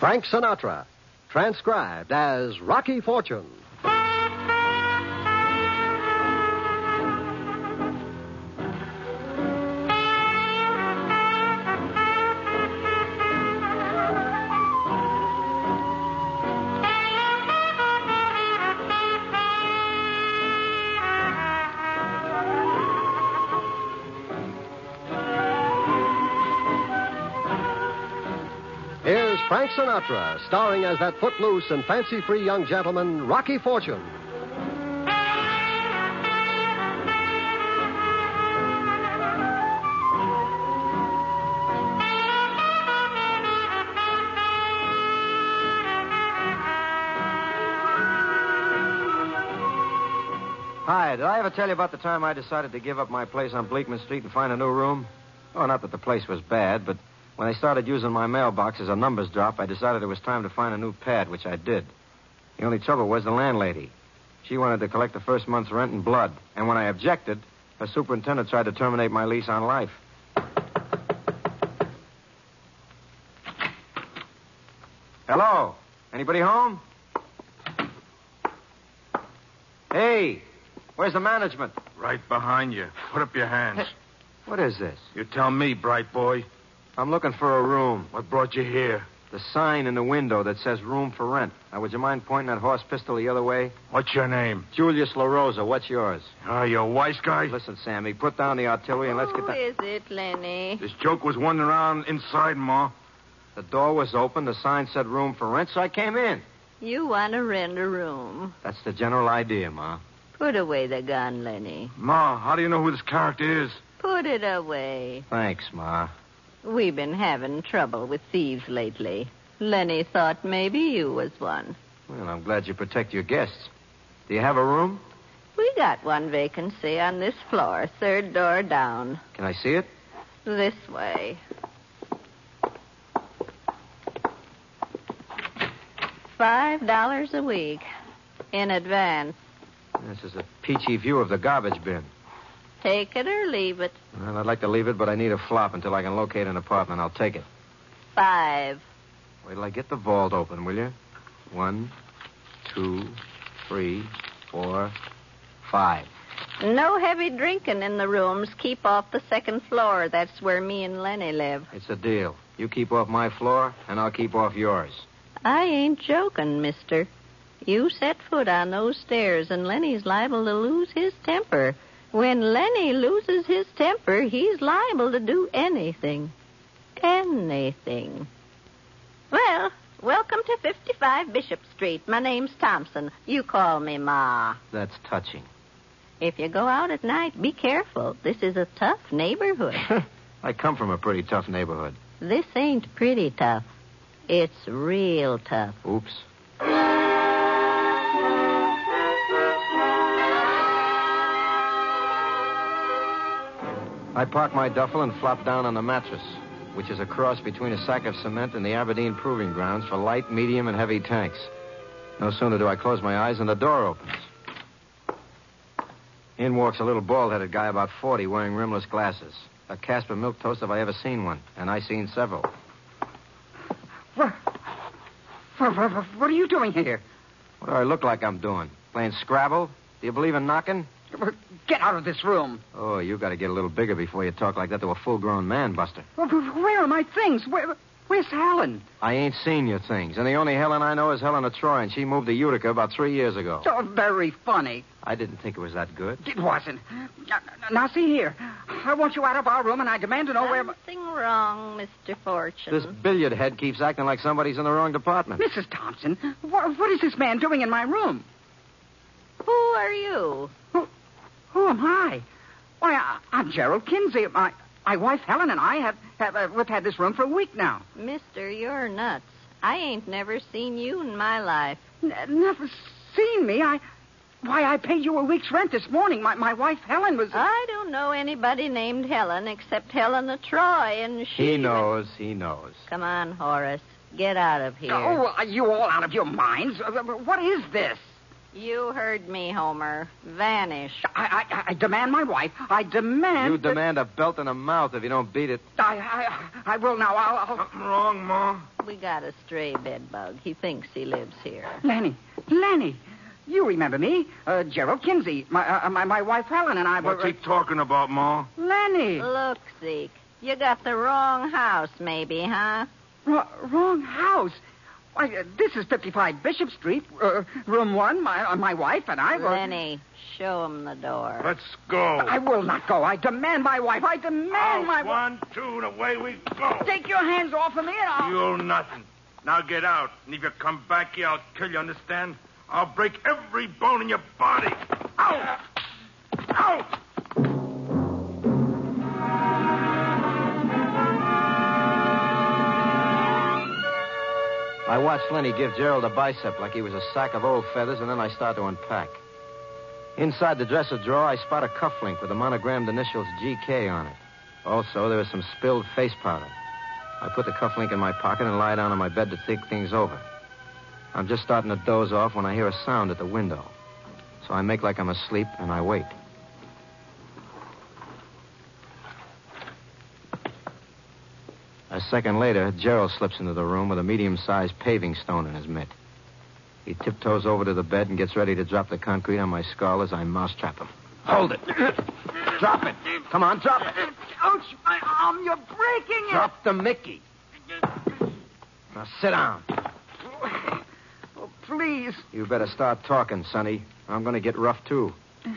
Frank Sinatra, transcribed as Rocky Fortune. Here's Frank Sinatra, starring as that footloose and fancy-free young gentleman, Rocky Fortune. Hi, did I ever tell you about the time I decided to give up my place on Bleakman Street and find a new room? Oh, not that the place was bad, but when I started using my mailbox as a numbers drop, I decided it was time to find a new pad, which I did. The only trouble was the landlady. She wanted to collect the first month's rent in blood, and when I objected, her superintendent tried to terminate my lease on life. Hello? Anybody home? Hey, where's the management? Right behind you. Put up your hands. Hey, what is this? You tell me, bright boy. I'm looking for a room. What brought you here? The sign in the window that says room for rent. Now, would you mind pointing that horse pistol the other way? What's your name? Julius LaRosa. What's yours? Oh, you a wise guy? Listen, Sammy, put down the artillery and let's get Who is it, Lenny? This joke was wandering around inside, Ma. The door was open. The sign said room for rent, so I came in. You want to rent a room. That's the general idea, Ma. Put away the gun, Lenny. Ma, how do you know who this character is? Put it away. Thanks, Ma. We've been having trouble with thieves lately. Lenny thought maybe you was one. Well, I'm glad you protect your guests. Do you have a room? We got one vacancy on this floor, third door down. Can I see it? This way. $5 a week. In advance. This is a peachy view of the garbage bin. Take it or leave it. Well, I'd like to leave it, but I need a flop until I can locate an apartment. I'll take it. $5. Wait till I get the vault open, will you? 1, 2, 3, 4, 5. No heavy drinking in the rooms. Keep off the second floor. That's where me and Lenny live. It's a deal. You keep off my floor, and I'll keep off yours. I ain't joking, mister. You set foot on those stairs, and Lenny's liable to lose his temper. When Lenny loses his temper, he's liable to do anything. Anything. Well, welcome to 55 Bishop Street. My name's Thompson. You call me Ma. That's touching. If you go out at night, be careful. This is a tough neighborhood. I come from a pretty tough neighborhood. This ain't pretty tough. It's real tough. Oops. I park my duffel and flop down on the mattress, which is a cross between a sack of cement and the Aberdeen Proving Grounds for light, medium, and heavy tanks. No sooner do I close my eyes than the door opens. In walks a little bald-headed guy about 40 wearing rimless glasses. A Casper milquetoast if I ever seen one, and I seen several. What are you doing here? What do I look like I'm doing? Playing Scrabble? Do you believe in knocking? Get out of this room. Oh, you got to get a little bigger before you talk like that to a full-grown man, Buster. Where are my things? Where's Helen? I ain't seen your things, and the only Helen I know is Helen of Troy, and she moved to Utica about 3 years ago. Oh, very funny. I didn't think it was that good. It wasn't. Now, see here. I want you out of our room, and I demand to know where... Something wrong, Mr. Fortune. This billiard head keeps acting like somebody's in the wrong department. Mrs. Thompson, what is this man doing in my room? Who are you? Who am I? Why, I'm Gerald Kinsey. My wife Helen and I we've had this room for a week now. Mister, you're nuts. I ain't never seen you in my life. Never seen me? I paid you a week's rent this morning. My wife Helen was... I don't know anybody named Helen except Helen of Troy, and she... He knows. Come on, Horace. Get out of here. Oh, are you all out of your minds? What is this? You heard me, Homer. Vanish. I demand my wife. I demand... You demand a belt and a mouth if you don't beat it. I will now. I'll... Something wrong, Ma? We got a stray bed bug. He thinks he lives here. Lenny, you remember me? Gerald Kinsey. My wife Helen and I were... What's he talking about, Ma? Lenny. Look, Zeke, you got the wrong house, maybe, huh? Wrong house. Why, this is 55 Bishop Street, room 1. My wife and I were... Lenny, show him the door. Let's go. I will not go. I demand my wife. I demand my wife. 1, 2, and away we go. Take your hands off of me and I'll... You'll nothing. Now get out. And if you come back here, I'll kill you, understand? I'll break every bone in your body. Out! Out! I watched Lenny give Gerald a bicep like he was a sack of old feathers, and then I start to unpack. Inside the dresser drawer, I spot a cufflink with the monogrammed initials GK on it. Also, there was some spilled face powder. I put the cufflink in my pocket and lie down on my bed to think things over. I'm just starting to doze off when I hear a sound at the window. So I make like I'm asleep, and I wait. A second later, Gerald slips into the room with a medium-sized paving stone in his mitt. He tiptoes over to the bed and gets ready to drop the concrete on my skull as I mousetrap him. Hold it. Drop it. Come on, drop it. Ouch, my arm, you're breaking it. Drop the Mickey. Now sit down. Oh, please. You better start talking, Sonny. I'm going to get rough, too.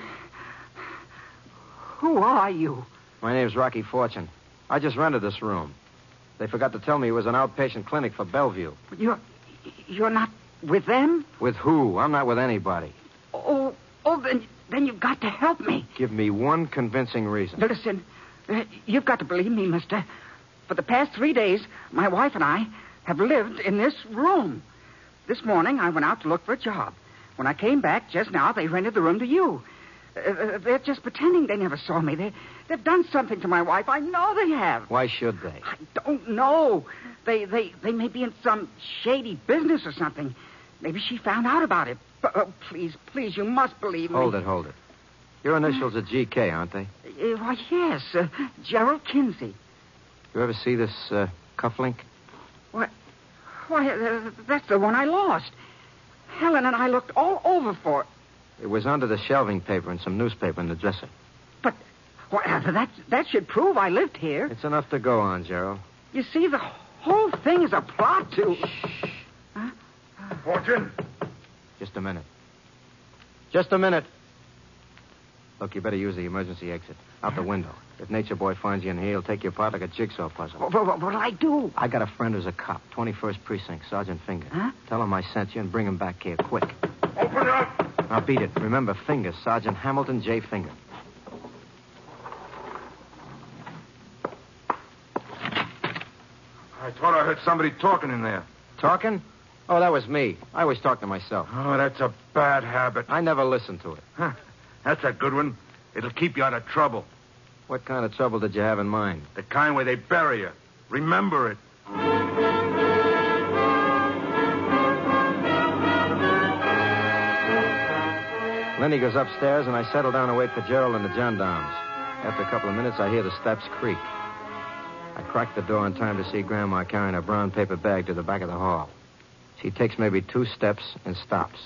Who are you? My name's Rocky Fortune. I just rented this room. They forgot to tell me it was an outpatient clinic for Bellevue. You're not with them? With who? I'm not with anybody. Oh, then you've got to help me. Give me one convincing reason. Listen, you've got to believe me, mister. For the past 3 days, my wife and I have lived in this room. This morning, I went out to look for a job. When I came back just now, they rented the room to you. They're just pretending they never saw me. They've done something to my wife. I know they have. Why should they? I don't know. They may be in some shady business or something. Maybe she found out about it. Please, you must believe me. Hold it. Your initials are GK, aren't they? Why, yes. Gerald Kinsey. You ever see this cufflink? Why, that's the one I lost. Helen and I looked all over for it. It was under the shelving paper and some newspaper in the dresser. But that should prove I lived here. It's enough to go on, Gerald. You see, the whole thing is a plot to... Shh. Huh? Fortune. Just a minute. Look, you better use the emergency exit. Out the window. If Nature Boy finds you in here, he'll take you apart like a jigsaw puzzle. What'll I do? I got a friend who's a cop, 21st Precinct, Sergeant Finger. Huh? Tell him I sent you and bring him back here, quick. Open it up. Now beat it. Remember, Finger, Sergeant Hamilton J. Finger. I thought I heard somebody talking in there. Talking? Oh, that was me. I always talk to myself. Oh, that's a bad habit. I never listen to it. Huh. That's a good one. It'll keep you out of trouble. What kind of trouble did you have in mind? The kind where they bury you. Remember it. Lenny goes upstairs, and I settle down to wait for Gerald and the gendarmes. After a couple of minutes, I hear the steps creak. I crack the door in time to see Grandma carrying a brown paper bag to the back of the hall. She takes maybe 2 steps and stops.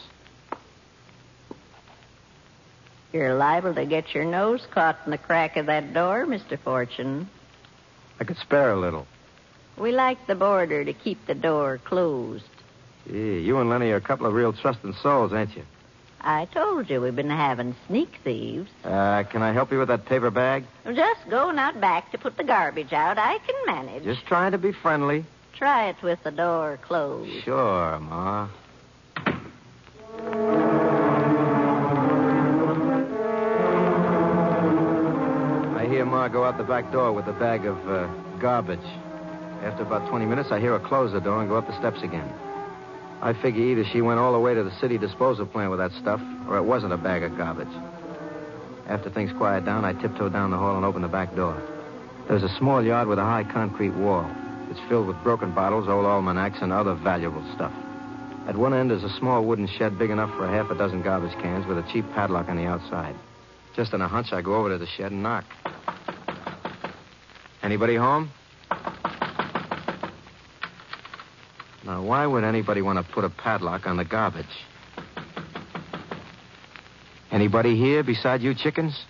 You're liable to get your nose caught in the crack of that door, Mr. Fortune. I could spare a little. We like the boarder to keep the door closed. Gee, you and Lenny are a couple of real trusting souls, ain't you? I told you we've been having sneak thieves. Can I help you with that paper bag? Just going out back to put the garbage out. I can manage. Just trying to be friendly. Try it with the door closed. Sure, Ma. I hear Ma go out the back door with a bag of garbage. After about 20 minutes, I hear her close the door and go up the steps again. I figure either she went all the way to the city disposal plant with that stuff, or it wasn't a bag of garbage. After things quiet down, I tiptoe down the hall and open the back door. There's a small yard with a high concrete wall. It's filled with broken bottles, old almanacs, and other valuable stuff. At one end is a small wooden shed big enough for a half a dozen garbage cans with a cheap padlock on the outside. Just on a hunch, I go over to the shed and knock. Anybody home? Now, why would anybody want to put a padlock on the garbage? Anybody here beside you chickens?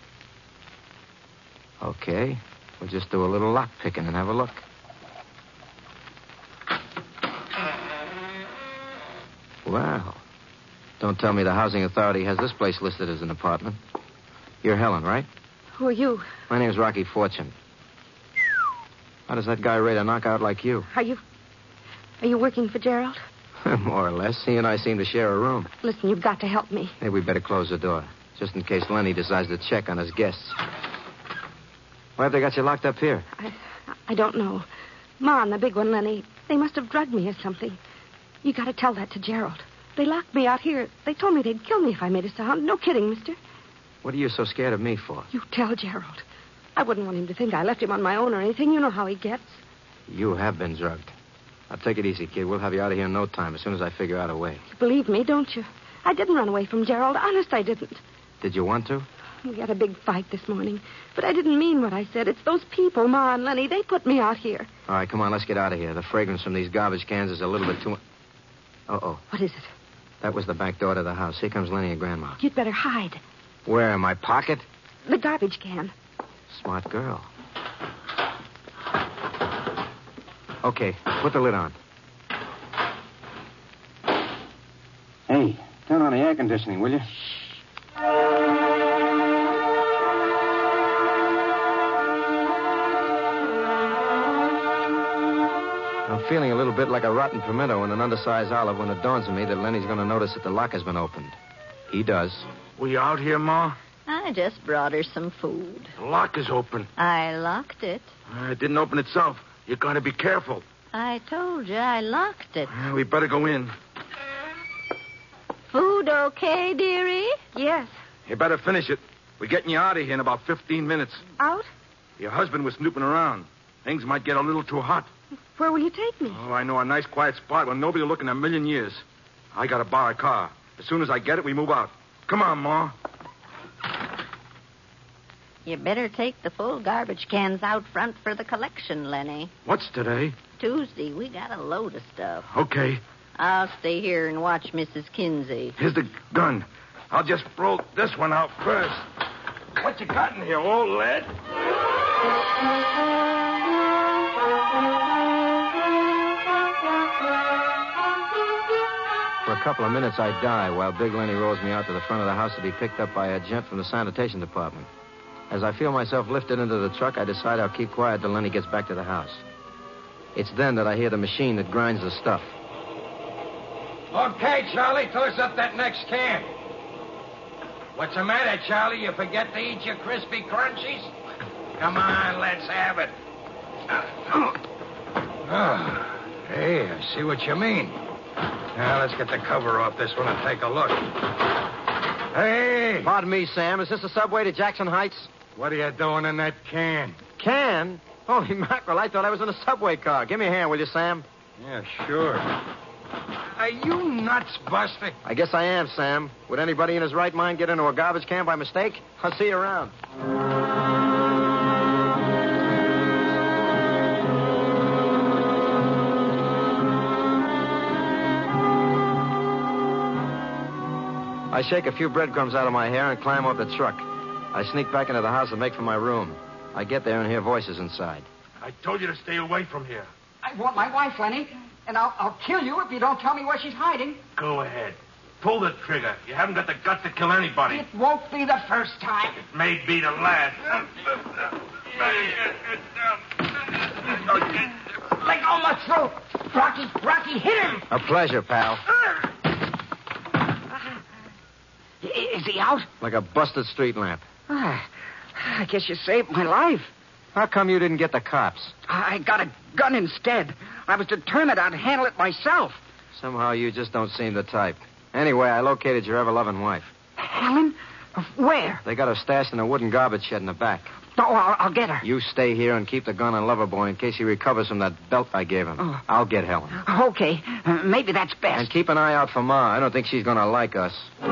Okay. We'll just do a little lock picking and have a look. Well, don't tell me the housing authority has this place listed as an apartment. You're Helen, right? Who are you? My name's Rocky Fortune. How does that guy rate a knockout like you? Are you working for Gerald? More or less. He and I seem to share a room. Listen, you've got to help me. Maybe we better close the door, just in case Lenny decides to check on his guests. Why have they got you locked up here? I don't know. Ma and the big one, Lenny, they must have drugged me or something. You got to tell that to Gerald. They locked me out here. They told me they'd kill me if I made a sound. No kidding, mister. What are you so scared of me for? You tell Gerald. I wouldn't want him to think I left him on my own or anything. You know how he gets. You have been drugged. Now, take it easy, kid. We'll have you out of here in no time, as soon as I figure out a way. You believe me, don't you? I didn't run away from Gerald. Honest, I didn't. Did you want to? We had a big fight this morning. But I didn't mean what I said. It's those people, Ma and Lenny. They put me out here. All right, come on, let's get out of here. The fragrance from these garbage cans is a little bit too much. Uh-oh. What is it? That was the back door to the house. Here comes Lenny and Grandma. You'd better hide. Where, in my pocket? The garbage can. Smart girl. Okay, put the lid on. Hey, turn on the air conditioning, will you? I'm feeling a little bit like a rotten pimento and an undersized olive when it dawns on me that Lenny's going to notice that the lock has been opened. He does. Were you out here, Ma? I just brought her some food. The lock is open. I locked it. It didn't open itself. You got to be careful. I told you I locked it. We better go in. Food okay, dearie? Yes. You better finish it. We're getting you out of here in about 15 minutes. Out? Your husband was snooping around. Things might get a little too hot. Where will you take me? Oh, I know a nice quiet spot where nobody will look in a million years. I got to borrow a car. As soon as I get it, we move out. Come on, Ma. You better take the full garbage cans out front for the collection, Lenny. What's today? Tuesday, we got a load of stuff. Okay. I'll stay here and watch Mrs. Kinsey. Here's the gun. I'll just roll this one out first. What you got in here, old lead? For a couple of minutes, I die while Big Lenny rolls me out to the front of the house to be picked up by a gent from the sanitation department. As I feel myself lifted into the truck, I decide I'll keep quiet till Lenny gets back to the house. It's then that I hear the machine that grinds the stuff. Okay, Charlie, toss up that next can. What's the matter, Charlie? You forget to eat your crispy crunchies? Come on, let's have it. Hey, I see what you mean. Now, let's get the cover off this one and take a look. Hey! Pardon me, Sam. Is this a subway to Jackson Heights? What are you doing in that can? Can? Holy mackerel, I thought I was in a subway car. Give me a hand, will you, Sam? Yeah, sure. Are you nuts, Buster? I guess I am, Sam. Would anybody in his right mind get into a garbage can by mistake? I'll see you around. I shake a few breadcrumbs out of my hair and climb off the truck. I sneak back into the house and make for my room. I get there and hear voices inside. I told you to stay away from here. I want my wife, Lenny, and I'll kill you if you don't tell me where she's hiding. Go ahead. Pull the trigger. You haven't got the guts to kill anybody. It won't be the first time. It may be the last. Let go my throat. Rocky, hit him. A pleasure, pal. Is he out? Like a busted street lamp. I guess you saved my life. How come you didn't get the cops? I got a gun instead. I was determined I'd handle it myself. Somehow you just don't seem the type. Anyway, I located your ever-loving wife. Helen? Where? They got her stashed in a wooden garbage shed in the back. Oh, I'll get her. You stay here and keep the gun on Loverboy in case he recovers from that belt I gave him. Oh. I'll get Helen. Okay. Maybe that's best. And keep an eye out for Ma. I don't think she's going to like us.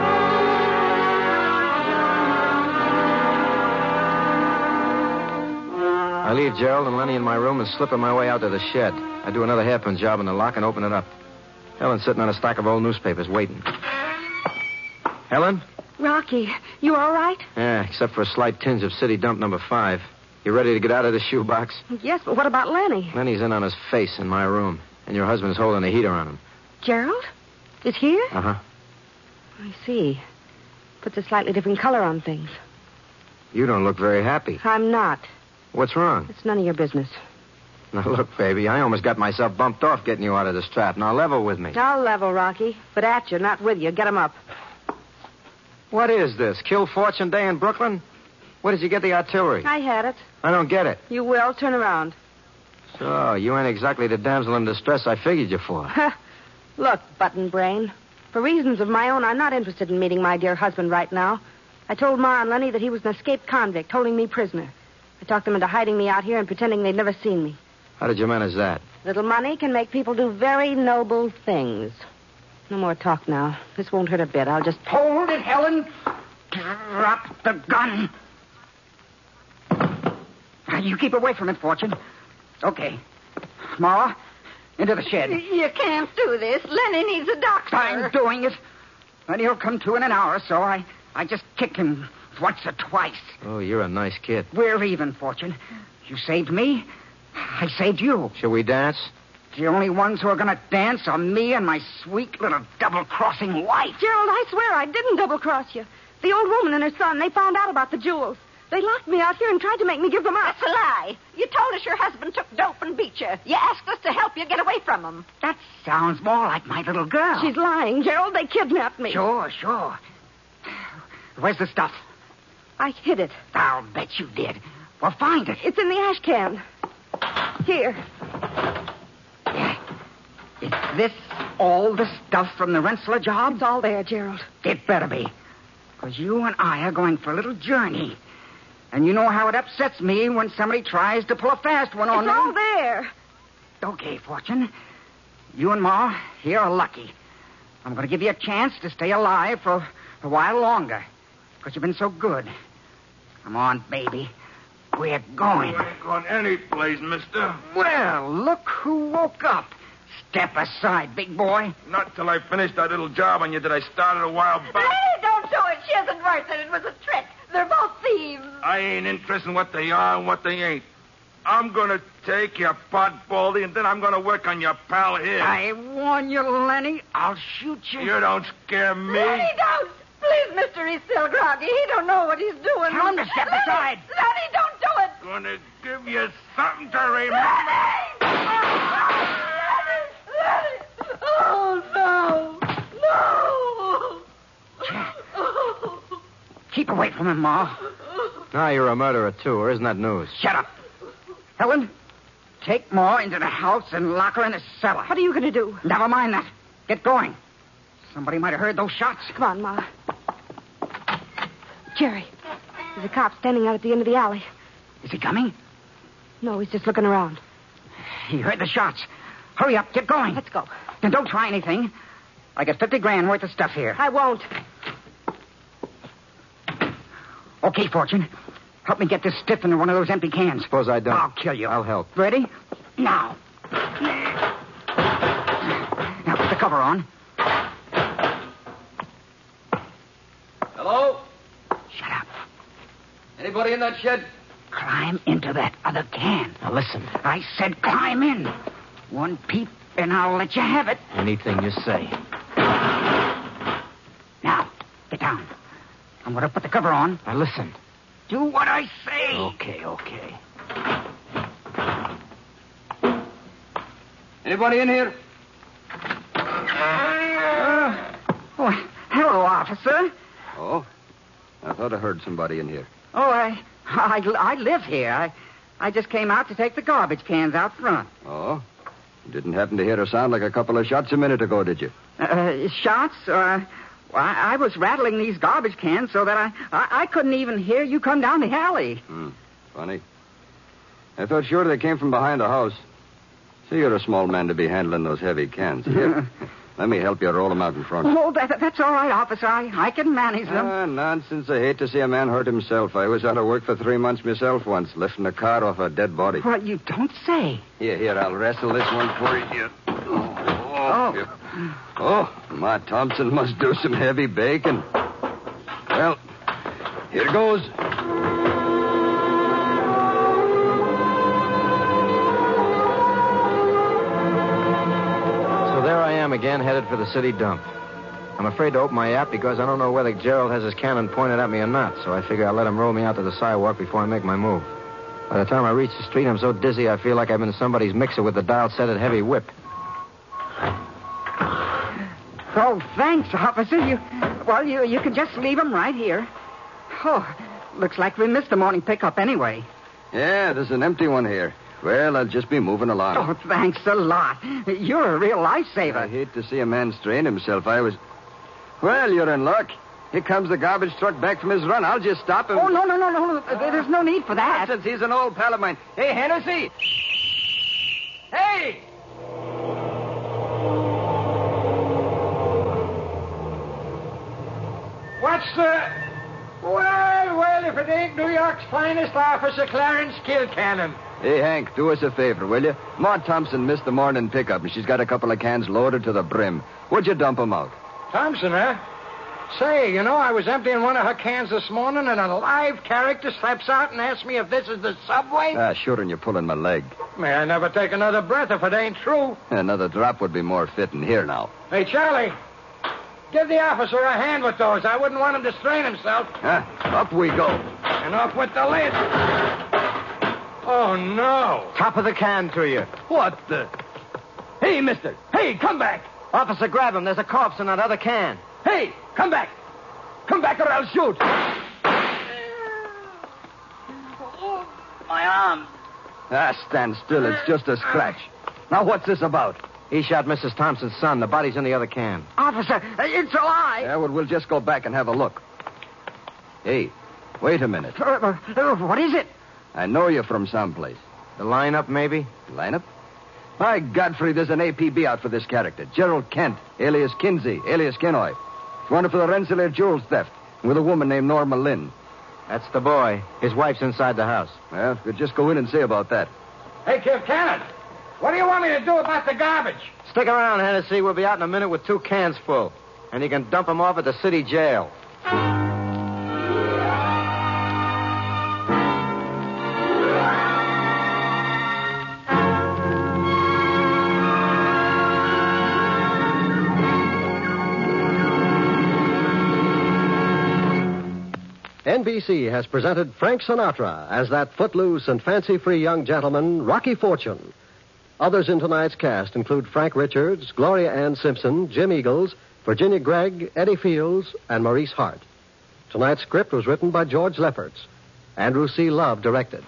I leave Gerald and Lenny in my room and slip in my way out to the shed. I do another hairpin job in the lock and open it up. Helen's sitting on a stack of old newspapers waiting. Helen? Rocky, you all right? Yeah, except for a slight tinge of city dump number 5. You ready to get out of the shoebox? Yes, but what about Lenny? Lenny's in on his face in my room, and your husband's holding a heater on him. Gerald? Is here? Uh-huh. I see. Puts a slightly different color on things. You don't look very happy. I'm not. What's wrong? It's none of your business. Now, look, baby, I almost got myself bumped off getting you out of this trap. Now, level with me. I'll level, Rocky. But at you, not with you. Get him up. What is this? Kill Fortune Day in Brooklyn? Where did you get the artillery? I had it. I don't get it. You will. Turn around. So, you ain't exactly the damsel in distress I figured you for. Look, button brain. For reasons of my own, I'm not interested in meeting my dear husband right now. I told Ma and Lenny that he was an escaped convict, holding me prisoner. I talked them into hiding me out here and pretending they'd never seen me. How did you manage that? Little money can make people do very noble things. No more talk now. This won't hurt a bit. I'll just... Hold it, Helen. Drop the gun. You keep away from it, Fortune. Okay. Ma, into the shed. You can't do this. Lenny needs a doctor. I'm doing it. And he'll come to in an hour, so I just kicked him once or twice. Oh, you're a nice kid. We're even, Fortune. You saved me. I saved you. Shall we dance? The only ones who are going to dance are me and my sweet little double-crossing wife. Gerald, I swear I didn't double-cross you. The old woman and her son, they found out about the jewels. They locked me out here and tried to make me give them up. That's a lie. You told us your husband took dope and beat you. You asked us to help you get away from him. That sounds more like my little girl. She's lying, Gerald. They kidnapped me. Sure. Where's the stuff? I hid it. I'll bet you did. Well, find it. It's in the ash can. Here. Yeah. Is this all the stuff from the Rensselaer job? It's all there, Gerald. It better be. Because you and I are going for a little journey. And you know how it upsets me when somebody tries to pull a fast one on me. It's all there. Okay, Fortune. You and Ma here are lucky. I'm going to give you a chance to stay alive for a while longer. Because you've been so good. Come on, baby. We're going. You ain't going any place, mister. Well, look who woke up. Step aside, big boy. Not till I finished that little job on you that I started a while back. Hey, don't do it. She isn't worth it. It was a trick. They're both thieves. I ain't interested in what they are and what they ain't. I'm going to take your pot, Baldy, and then I'm going to work on your pal here. I warn you, Lenny. I'll shoot you. You don't scare me. Lenny, don't. Please, mister, he's still groggy. He don't know what he's doing. Tell him to step aside. Lenny, don't do it. Gonna give you something to remember. Lenny! Oh, no. Keep away from him, Ma. Now you're a murderer, too, or isn't that news? Shut up. Helen, take Ma into the house and lock her in the cellar. What are you going to do? Never mind that. Get going. Somebody might have heard those shots. Come on, Ma. Jerry, there's a cop standing out at the end of the alley. Is he coming? No, he's just looking around. He heard the shots. Hurry up. Get going. Let's go. And don't try anything. I got $50,000 worth of stuff here. I won't. Okay, Fortune. Help me get this stiff into one of those empty cans. Suppose I don't. I'll kill you. I'll help. Ready? Now. Now put the cover on. Hello? Shut up. Anybody in that shed? Climb into that other can. Now listen. I said climb in. One peep, and I'll let you have it. Anything you say. Now, get down. I'm going to put the cover on. Now listen. Do what I say. Okay. Anybody in here? Oh, hello, officer. Oh? I thought I heard somebody in here. Oh, I live here. I just came out to take the garbage cans out front. Oh? You didn't happen to hear a sound like a couple of shots a minute ago, did you? Shots? I was rattling these garbage cans so that I couldn't even hear you come down the alley. Funny. I thought sure they came from behind the house. See, you're a small man to be handling those heavy cans. Here, let me help you roll them out in front. Oh, that's all right, officer. I can manage them. Nonsense. I hate to see a man hurt himself. I was out of work for 3 months myself once, lifting a car off a dead body. What you don't say. Here, I'll wrestle this one for you. Oh. you. Oh, Ma Thompson must do some heavy baking. Well, here goes. So there I am again, headed for the city dump. I'm afraid to open my app because I don't know whether Gerald has his cannon pointed at me or not, so I figure I'll let him roll me out to the sidewalk before I make my move. By the time I reach the street, I'm so dizzy I feel like I'm in somebody's mixer with the dial set at heavy whip. Oh, thanks, officer. You can just leave him right here. Oh, looks like we missed the morning pickup anyway. Yeah, there's an empty one here. Well, I'll just be moving along. Oh, thanks a lot. You're a real lifesaver. I hate to see a man strain himself. Well, you're in luck. Here comes the garbage truck back from his run. I'll just stop him. Oh, no. There's no need for that. Since he's an old pal of mine. Hey, Hennessy! Hey! What's the... Well, if it ain't New York's finest officer, Clarence Kilcannon. Hey, Hank, do us a favor, will you? Ma Thompson missed the morning pickup, and she's got a couple of cans loaded to the brim. Would you dump them out? Thompson, huh? Say, I was emptying one of her cans this morning, and a live character steps out and asks me if this is the subway. Sure, and you're pulling my leg. May I never take another breath if it ain't true. Another drop would be more fitting. Here now. Hey, Charlie, give the officer a hand with those. I wouldn't want him to strain himself. Up we go. And off with the lid. Oh, no. Top of the can to you. What the... Hey, mister. Hey, come back. Officer, grab him. There's a corpse in that other can. Hey, come back. Come back or I'll shoot. Oh, my arm. Stand still. It's just a scratch. Now, what's this about? He shot Mrs. Thompson's son. The body's in the other can. Officer, it's alive. Yeah, well, we'll just go back and have a look. Hey, wait a minute. What is it? I know you from someplace. The lineup, maybe? Lineup? By Godfrey, there's an APB out for this character. Gerald Kent, alias Kinsey, alias Kenoy. He's wanted for the Rensselaer jewels theft with a woman named Norma Lynn. That's the boy. His wife's inside the house. Well, we'll just go in and see about that. Hey, Kilcannon, what do you want me to do about the garbage? Stick around, Hennessy. We'll be out in a minute with 2 cans full. And you can dump them off at the city jail. NBC has presented Frank Sinatra as that footloose and fancy-free young gentleman, Rocky Fortune. Others in tonight's cast include Frank Richards, Gloria Ann Simpson, Jim Eagles, Virginia Gregg, Eddie Fields, and Maurice Hart. Tonight's script was written by George Lefferts. Andrew C. Love directed.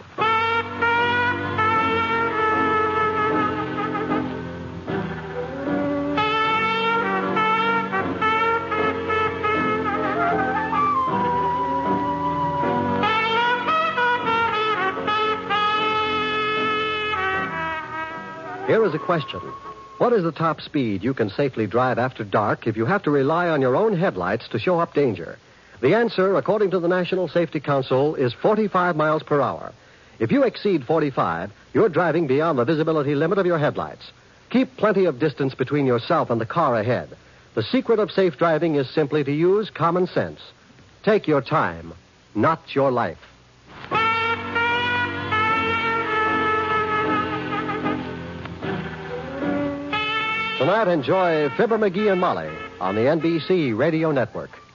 Here is a question. What is the top speed you can safely drive after dark if you have to rely on your own headlights to show up danger? The answer, according to the National Safety Council, is 45 miles per hour. If you exceed 45, you're driving beyond the visibility limit of your headlights. Keep plenty of distance between yourself and the car ahead. The secret of safe driving is simply to use common sense. Take your time, not your life. Tonight, enjoy Fibber McGee and Molly on the NBC Radio Network.